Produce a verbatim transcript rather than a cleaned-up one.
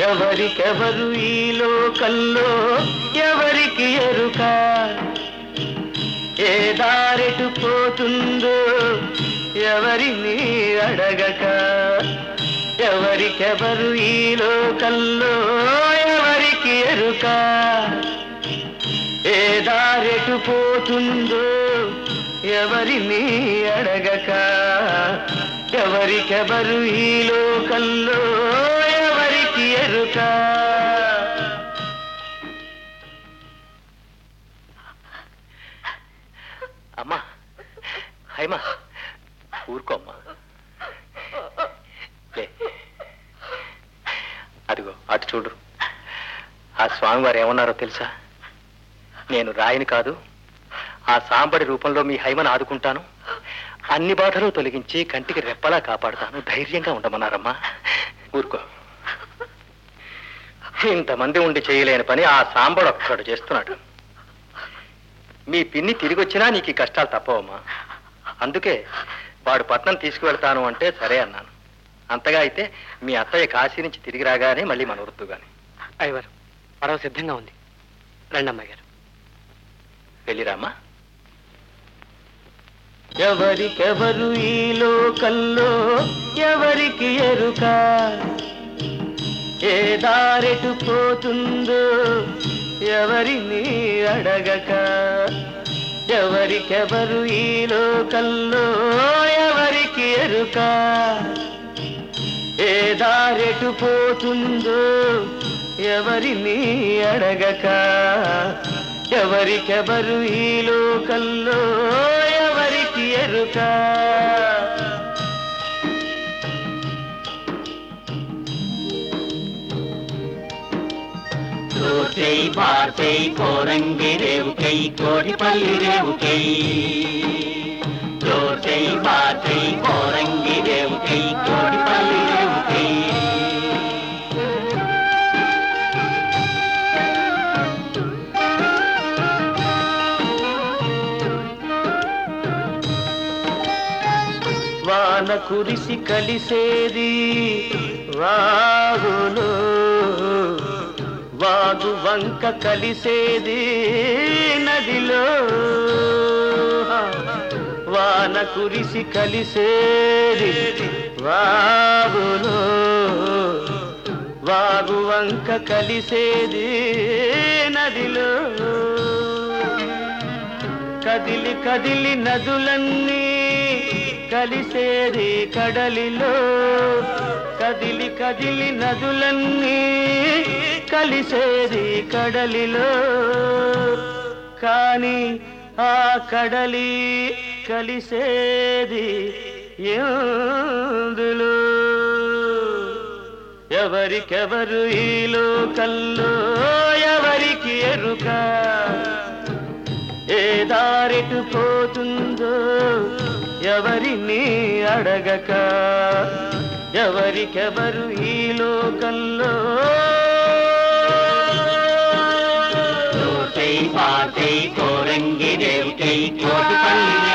ఎవరికెవరు ఈ లోకంలో ఎవరికి ఎరుక, ఏ దారెటు పోతుందో ఎవరిని అడగక. ఎవరికెవరు ఈ లోకంలో ఎవరికి ఎరుక, ఏ దారెటు పోతుందో ఎవరిని అడగక. ఎవరికెవరు ఈ లోకంలో ఎవరికి ఎరుక. అమ్మా హైమా ఊరుకోమ్మా. అదిగో అటు చూడు, ఆ స్వామివారు ఏమన్నారో తెలుసా? నేను రాయిని కాదు, ఆ సాంబడి రూపంలో మీ హైమను ఆదుకుంటాను, అన్ని బాధలు తొలగించి కంటికి రెప్పలా కాపాడుతాను, ధైర్యంగా ఉండమన్నారమ్మా. ఊరుకో. ఇంతమంది ఉండి చేయలేని పని ఆ సాంబడు ఒక్కడు చేస్తున్నాడు. మీ పిన్ని తిరిగి వచ్చినా నీకు ఈ కష్టాలు తప్పవమ్మా. అందుకే వాడు పట్నం తీసుకువెళ్తాను అంటే సరే అన్నాను. అంతగా అయితే మీ అత్తయ్య కాశీ నుంచి తిరిగి రాగానే మళ్ళీ మన వృత్తు గాని. అయ్యవారు పడవ సిద్ధంగా ఉంది, రండి అమ్మాయి గారు. వెళ్ళిరామ్మా. ఎవరికెవరు ఈ లోకంలో ఎవరికి ఎరుక, ఏ దారెటు పోతుందో ఎవరిని అడగక. ఎవరికెవరు ఈ లోకంలో ఎవరికి ఎరుక, ఏ దారెటు పోతుందో ఎవరిని అడగక. ఎవరికెవరు ఈ లోకంలో ఎవరికి ఎరుక. దోసై బాసై కోరంగి రేవుకై కోడిపల్లి రేవుకై, దోసై బాసై కోరంగి రేవుకై కోడిపల్లి రేవుకై. వాన కురిసి కలిసేది వాగులో, వాగు వంక కలిసేది నదిలో. వాన కురిసి కలిసేది వాగులో, వాగు వంక కలిసేది నదిలో. కదిలి కదిలి నదులన్నీ కలిసేది కడలిలో. కదిలి కదిలి నదులన్నీ కలిసేది కడలిలో. కాని ఆ కడలి కలిసేది ఎందులో. ఎవరికెవరు ఈ లోకంలో ఎవరికి ఎరుక, ఏ దారెటు పోతుందో ఎవరిని అడగక. ఎవరికెవరు ఈ లోకంలో. దోసై బాసై కోరంగి రేవుకై కోడిపల్లి